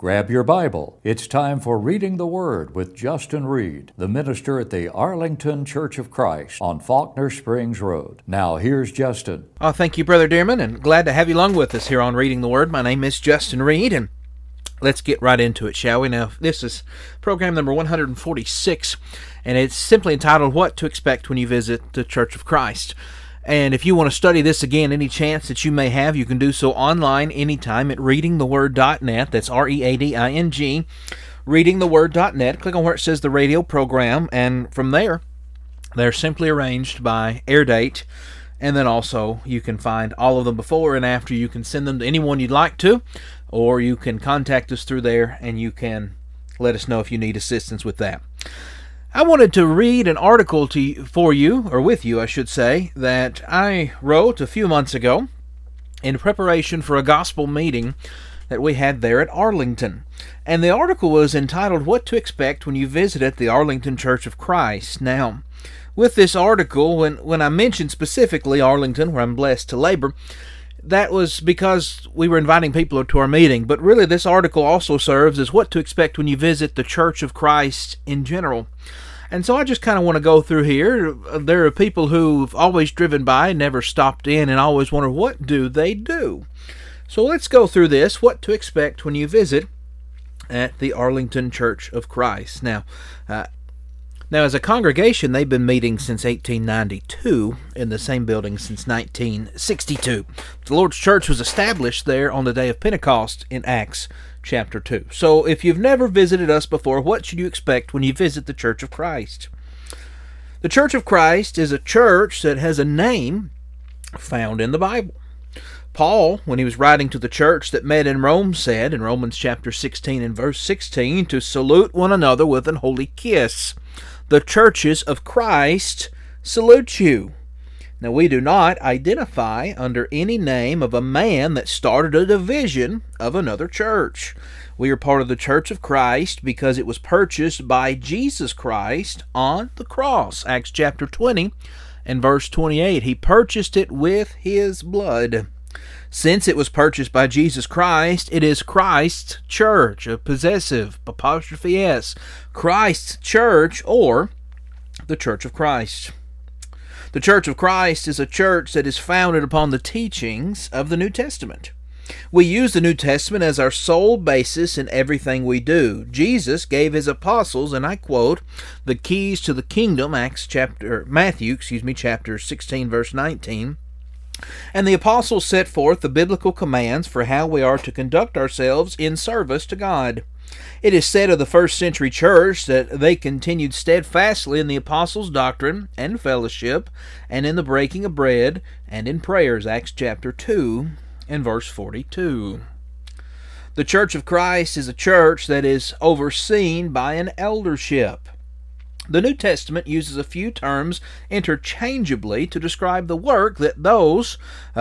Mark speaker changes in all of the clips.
Speaker 1: Grab your Bible. It's time for Reading the Word with Justin Reed, the minister at the Arlington Church of Christ on Faulkner Springs Road. Now, here's Justin.
Speaker 2: Thank you, Brother Dearman, and glad to have you along with us here on Reading the Word. My name is Justin Reed, and let's get right into it, shall we? Now, this is program number 146, and it's simply entitled, What to Expect When You Visit the Church of Christ. And if you want to study this again, any chance that you may have, you can do so online anytime at readingtheword.net. That's R-E-A-D-I-N-G, readingtheword.net. Click on where it says the radio program, and from there, they're simply arranged by air date. And then also, you can find all of them before and after. You can send them to anyone you'd like to, or you can contact us through there, and you can let us know if you need assistance with that. I wanted to read an article with you, I should say, that I wrote a few months ago in preparation for a gospel meeting that we had there at Arlington. And the article was entitled, What to Expect When You Visit the Arlington Church of Christ. Now, with this article, when I mentioned specifically Arlington, where I'm blessed to labor, that was because we were inviting people to our meeting. But really, this article also serves as what to expect when you visit the Church of Christ in general. And so I just kind of want to go through here. There are people who've always driven by, never stopped in, and always wonder, what do they do? So let's go through this, what to expect when you visit at the Arlington Church of Christ. Now, as a congregation, they've been meeting since 1892 in the same building since 1962. The Lord's Church was established there on the day of Pentecost in Acts chapter 2. So if you've never visited us before, what should you expect when you visit the Church of Christ? The Church of Christ is a church that has a name found in the Bible. Paul, when he was writing to the church that met in Rome, said in Romans chapter 16 and verse 16, to salute one another with an holy kiss. The churches of Christ salute you. Now, we do not identify under any name of a man that started a division of another church. We are part of the Church of Christ because it was purchased by Jesus Christ on the cross. Acts chapter 20 and verse 28. He purchased it with his blood. Since it was purchased by Jesus Christ, it is Christ's church, a possessive, apostrophe S, Christ's church, or the Church of Christ. The Church of Christ is a church that is founded upon the teachings of the New Testament. We use the New Testament as our sole basis in everything we do. Jesus gave his apostles, and I quote, the keys to the kingdom, Matthew chapter 16, verse 19. And the apostles set forth the biblical commands for how we are to conduct ourselves in service to God. It is said of the first century church that they continued steadfastly in the apostles' doctrine and fellowship, and in the breaking of bread, and in prayers, Acts chapter 2 and verse 42. The Church of Christ is a church that is overseen by an eldership. The New Testament uses a few terms interchangeably to describe the work that those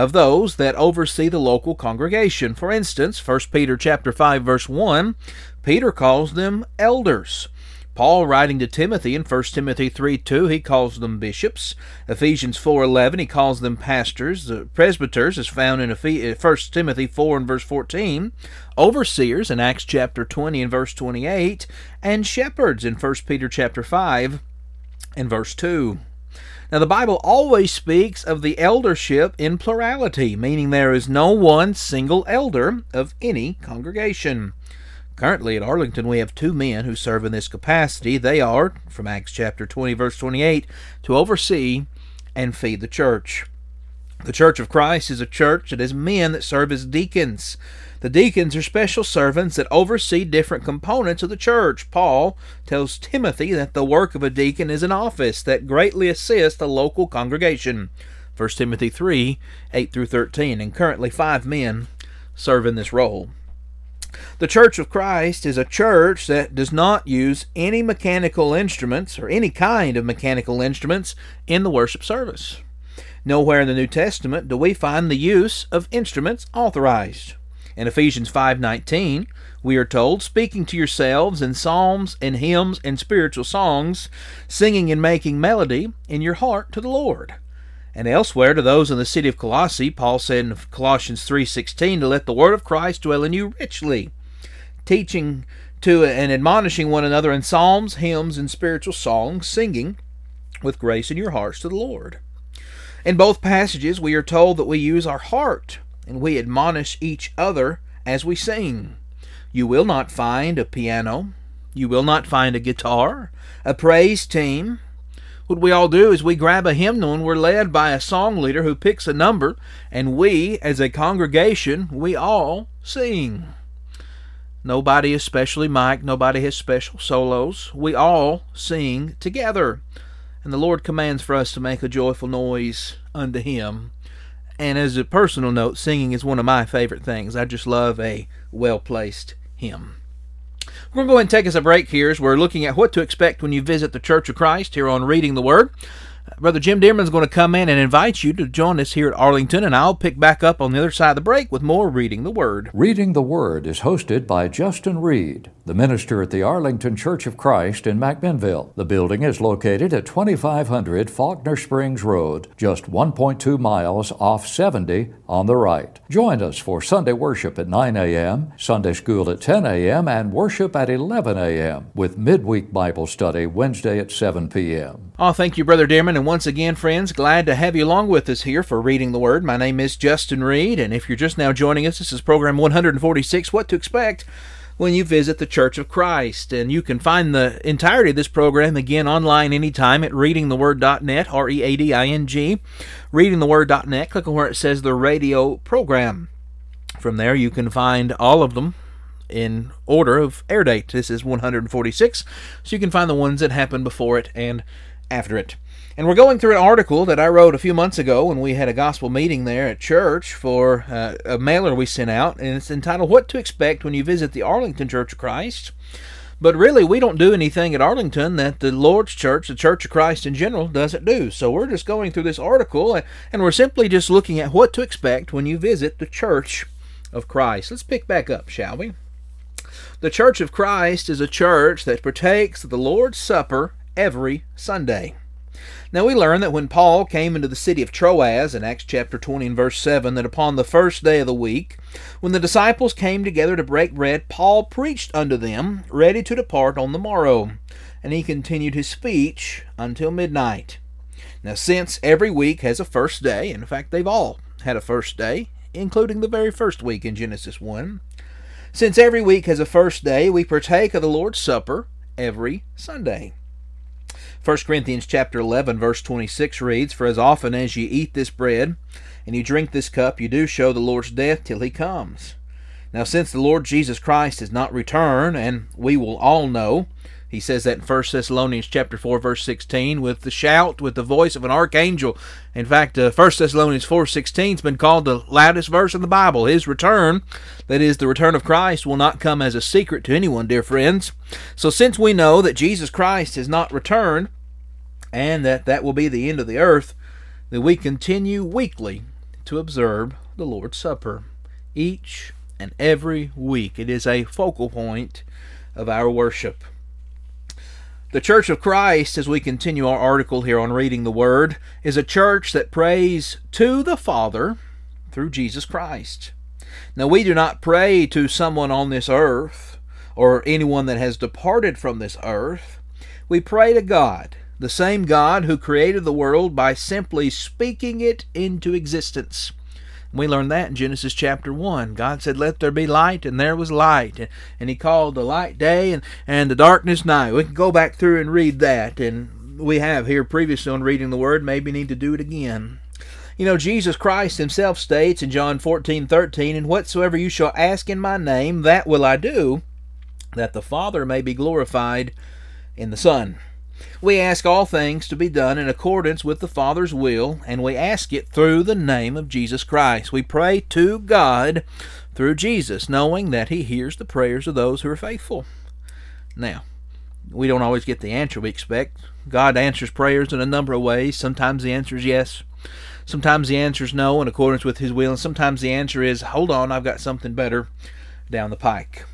Speaker 2: that oversee the local congregation. For instance, 1 Peter chapter 5 verse 1, Peter calls them elders. Paul, writing to Timothy in 1 Timothy 3:2, he calls them bishops. Ephesians 4:11, he calls them pastors. Presbyters is found in 1 Timothy 4 and verse 14. Overseers in Acts chapter 20 and verse 28. And shepherds in 1 Peter chapter 5 and verse 2. Now, the Bible always speaks of the eldership in plurality, meaning there is no one single elder of any congregation. Currently at Arlington, we have two men who serve in this capacity. They are, from Acts chapter 20, verse 28, to oversee and feed the church. The Church of Christ is a church that has men that serve as deacons. The deacons are special servants that oversee different components of the church. Paul tells Timothy that the work of a deacon is an office that greatly assists a local congregation. 1 Timothy 3, 8 through 13, and currently 5 men serve in this role. The Church of Christ is a church that does not use any mechanical instruments or any kind of mechanical instruments in the worship service. Nowhere in the New Testament do we find the use of instruments authorized. In Ephesians 5:19, we are told, speaking to yourselves in psalms and hymns and spiritual songs, singing and making melody in your heart to the Lord. And elsewhere, to those in the city of Colossae, Paul said in Colossians 3:16, to let the word of Christ dwell in you richly, teaching to and admonishing one another in psalms, hymns, and spiritual songs, singing with grace in your hearts to the Lord. In both passages, we are told that we use our heart and we admonish each other as we sing. You will not find a piano. You will not find a guitar, a praise team. What we all do is we grab a hymnal and we're led by a song leader who picks a number, and we, as a congregation, we all sing. Nobody is specially mic'd. Nobody has special solos. We all sing together. And the Lord commands for us to make a joyful noise unto Him. And as a personal note, singing is one of my favorite things. I just love a well-placed hymn. We're going to go ahead and take us a break here as we're looking at what to expect when you visit the Church of Christ here on Reading the Word. Brother Jim Dearman's going to come in and invite you to join us here at Arlington, and I'll pick back up on the other side of the break with more Reading the Word.
Speaker 1: Reading the Word is hosted by Justin Reed, the minister at the Arlington Church of Christ in McMinnville. The building is located at 2500 Faulkner Springs Road, just 1.2 miles off 70 on the right. Join us for Sunday worship at 9 a.m., Sunday school at 10 a.m., and worship at 11 a.m., with midweek Bible study Wednesday at 7 p.m.
Speaker 2: Oh, thank you, Brother Dearman, and once again, friends, glad to have you along with us here for Reading the Word. My name is Justin Reed, and if you're just now joining us, this is program 146, What to Expect when you visit the Church of Christ. And you can find the entirety of this program again online anytime at readingtheword.net, R-E-A-D-I-N-G, readingtheword.net. Click on where it says the radio program. From there, you can find all of them in order of air date. This is 146, so you can find the ones that happened before it and after it. And we're going through an article that I wrote a few months ago when we had a gospel meeting there at church for a mailer we sent out, and it's entitled What to Expect When You Visit the Arlington Church of Christ. But really, we don't do anything at Arlington that the Lord's Church, the Church of Christ in general, doesn't do. So we're just going through this article, and we're simply just looking at what to expect when you visit the Church of Christ. Let's pick back up, shall we? The Church of Christ is a church that partakes of the Lord's Supper every Sunday. Now we learn that when Paul came into the city of Troas in Acts chapter 20 and verse 7, that upon the first day of the week, when the disciples came together to break bread, Paul preached unto them, ready to depart on the morrow. And he continued his speech until midnight. Now since every week has a first day, in fact they've all had a first day, including the very first week in Genesis 1, since every week has a first day, we partake of the Lord's Supper every Sunday. 1 Corinthians chapter 11 verse 26 reads, For as often as ye eat this bread, and you drink this cup, you do show the Lord's death till he comes. Now since the Lord Jesus Christ has not returned, and we will all know, he says that in 1 Thessalonians chapter 4 verse 16, with the shout, with the voice of an archangel. In fact, 1 Thessalonians 4:16 has been called the loudest verse in the Bible. His return, that is, the return of Christ, will not come as a secret to anyone, dear friends. So since we know that Jesus Christ has not returned, and that will be the end of the earth, that we continue weekly to observe the Lord's Supper. Each and every week. It is a focal point of our worship. The Church of Christ, as we continue our article here on Reading the Word, is a church that prays to the Father through Jesus Christ. Now, we do not pray to someone on this earth or anyone that has departed from this earth. We pray to God, the same God who created the world by simply speaking it into existence. We learned that in Genesis chapter 1. God said, let there be light, and there was light. And he called the light day and the darkness night. We can go back through and read that. And we have here previously on Reading the Word. Maybe need to do it again. You know, Jesus Christ himself states in John 14:13, And whatsoever you shall ask in my name, that will I do, that the Father may be glorified in the Son. We ask all things to be done in accordance with the Father's will, and we ask it through the name of Jesus Christ. We pray to God through Jesus, knowing that he hears the prayers of those who are faithful. Now, we don't always get the answer we expect. God answers prayers in a number of ways. Sometimes the answer is yes. Sometimes the answer is no, in accordance with his will. And sometimes the answer is, hold on, I've got something better down the pike.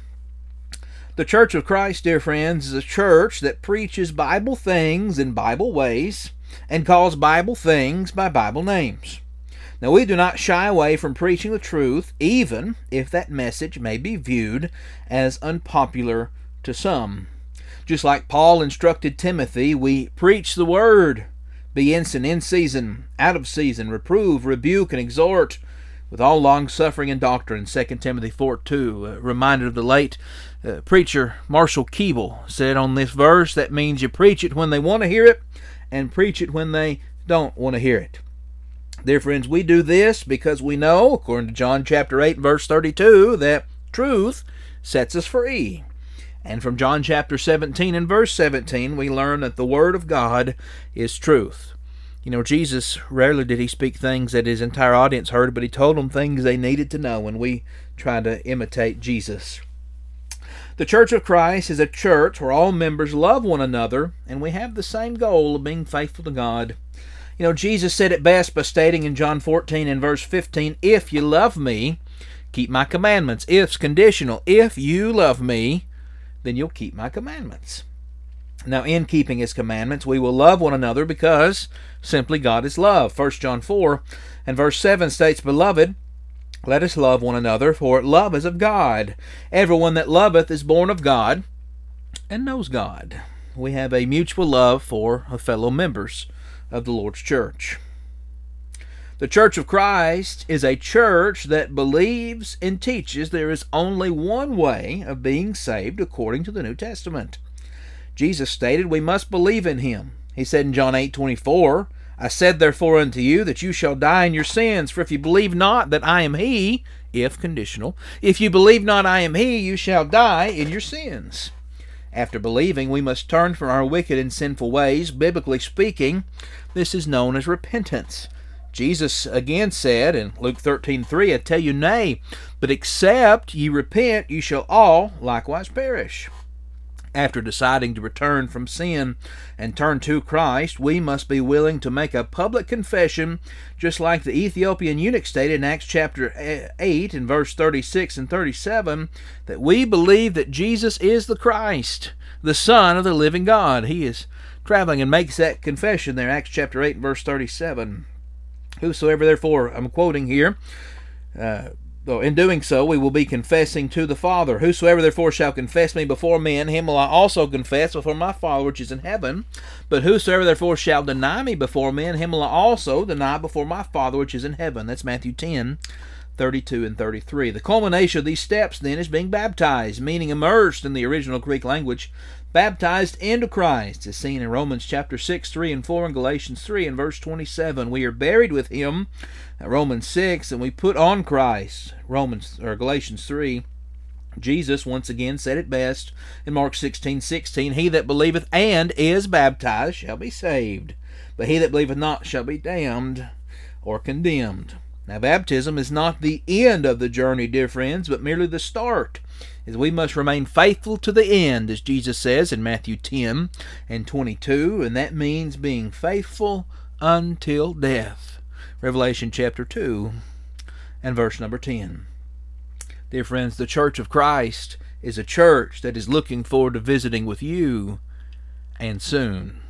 Speaker 2: The Church of Christ, dear friends, is a church that preaches Bible things in Bible ways and calls Bible things by Bible names. Now, we do not shy away from preaching the truth, even if that message may be viewed as unpopular to some. Just like Paul instructed Timothy, we preach the word. Be instant, in season, out of season, reprove, rebuke, and exhort with all long-suffering and doctrine. 2 Timothy 4:2. Reminded of the late preacher Marshall Keeble said on this verse, that means you preach it when they want to hear it and preach it when they don't want to hear it. Dear friends, we do this because we know, according to John chapter 8, verse 32, that truth sets us free. And from John chapter 17 and verse 17, we learn that the Word of God is truth. You know, Jesus, rarely did he speak things that his entire audience heard, but he told them things they needed to know, and we try to imitate Jesus. The Church of Christ is a church where all members love one another, and we have the same goal of being faithful to God. You know, Jesus said it best by stating in John 14 and verse 15, if you love me, keep my commandments. If's conditional. If you love me, then you'll keep my commandments. Now, in keeping his commandments, we will love one another because simply God is love. 1 John 4 and verse 7 states, Beloved, let us love one another, for love is of God. Everyone that loveth is born of God and knows God. We have a mutual love for fellow members of the Lord's church. The Church of Christ is a church that believes and teaches there is only one way of being saved according to the New Testament. Jesus stated we must believe in him. He said in John 8:24, I said therefore unto you that you shall die in your sins, for if you believe not that I am he, if conditional, if you believe not I am he, you shall die in your sins. After believing, we must turn from our wicked and sinful ways. Biblically speaking, this is known as repentance. Jesus again said in Luke 13:3, I tell you, nay, but except ye repent, ye shall all likewise perish. After deciding to return from sin and turn to Christ, we must be willing to make a public confession, just like the Ethiopian eunuch stated in Acts chapter 8 and verse 36 and 37, that we believe that Jesus is the Christ, the Son of the living God. He is traveling and makes that confession there, Acts chapter 8 and verse 37. Whosoever therefore, I'm quoting here, in doing so, we will be confessing to the Father. Whosoever therefore shall confess me before men, him will I also confess before my Father which is in heaven. But whosoever therefore shall deny me before men, him will I also deny before my Father which is in heaven. That's Matthew 10:32 and 33. The culmination of these steps then is being baptized, meaning immersed in the original Greek language, baptized into Christ, as seen in Romans chapter 6, 3 and 4, and Galatians 3 and verse 27. We are buried with him, Romans 6, and we put on Christ, Galatians 3. Jesus once again said it best in Mark 16:16, He that believeth and is baptized shall be saved, but he that believeth not shall be damned or condemned. Now, baptism is not the end of the journey, dear friends, but merely the start, as we must remain faithful to the end, as Jesus says in Matthew 10 and 22, and that means being faithful until death. Revelation chapter 2 and verse number 10. Dear friends, the Church of Christ is a church that is looking forward to visiting with you, and soon.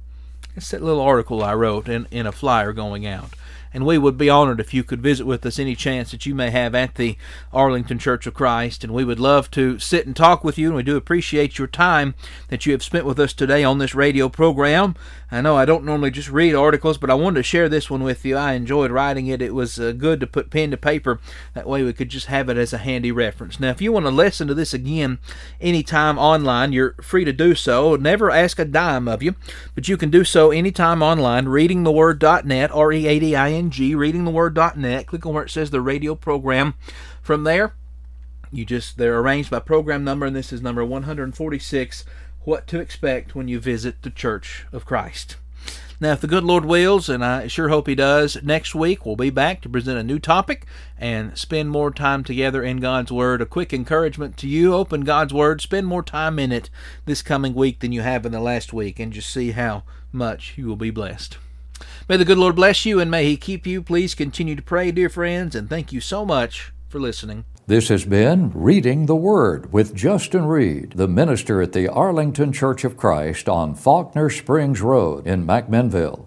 Speaker 2: It's that little article I wrote in a flyer going out. And we would be honored if you could visit with us any chance that you may have at the Arlington Church of Christ. And we would love to sit and talk with you, and we do appreciate your time that you have spent with us today on this radio program. I know I don't normally just read articles, but I wanted to share this one with you. I enjoyed writing it. It was good to put pen to paper. That way we could just have it as a handy reference. Now, if you want to listen to this again anytime online, you're free to do so. Never ask a dime of you, but you can do so anytime online, readingtheword.net, READING, readingtheword.net. Click on where it says the radio program. From there, they're arranged by program number, and this is number 146, What to Expect When You Visit the Church of Christ. Now, if the good Lord wills, and I sure hope He does, next week we'll be back to present a new topic and spend more time together in God's Word. A quick encouragement to you, open God's Word, spend more time in it this coming week than you have in the last week, and just see how much you will be blessed. May the good Lord bless you, and may He keep you. Please continue to pray, dear friends, and thank you so much for listening.
Speaker 1: This has been Reading the Word with Justin Reed, the minister at the Arlington Church of Christ on Faulkner Springs Road in McMinnville.